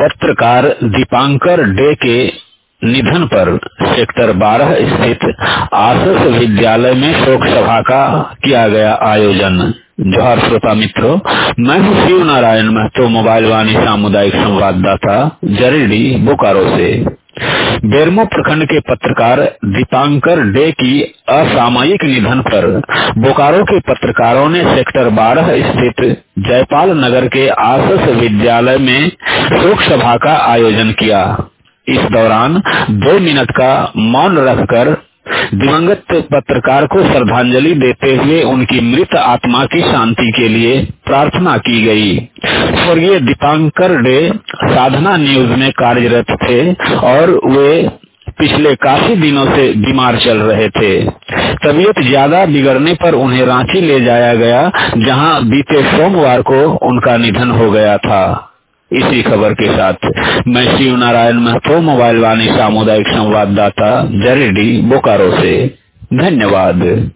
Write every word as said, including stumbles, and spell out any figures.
पत्रकार दीपांकर डे के निधन पर सेक्टर बारह स्थित आसस विद्यालय में शोक सभा का किया गया आयोजन। जोहार श्रोता मित्रों, मैं हूँ शिव नारायण महतो, मोबाइल वाणी सामुदायिक संवाददाता जरीडी बोकारो से। बेरमो प्रखंड के पत्रकार दीपांकर डे की असामयिक निधन पर बोकारो के पत्रकारों ने सेक्टर बारह स्थित जयपाल नगर के आसस विद्यालय में शोक सभा का आयोजन किया। इस दौरान दो मिनट का मौन रखकर दिवंगत पत्रकार को श्रद्धांजलि देते हुए उनकी मृत आत्मा की शांति के लिए प्रार्थना की गई। स्वर्गीय दीपांकर डे साधना न्यूज में कार्यरत थे और वे पिछले काफी दिनों से बीमार चल रहे थे। तबीयत ज्यादा बिगड़ने पर उन्हें रांची ले जाया गया, जहां बीते सोमवार को उनका निधन हो गया था। इसी खबर के साथ मैं शिव नारायण महतो, मोबाइल वाणी सामुदायिक संवाददाता जरीडी बोकारो से। धन्यवाद।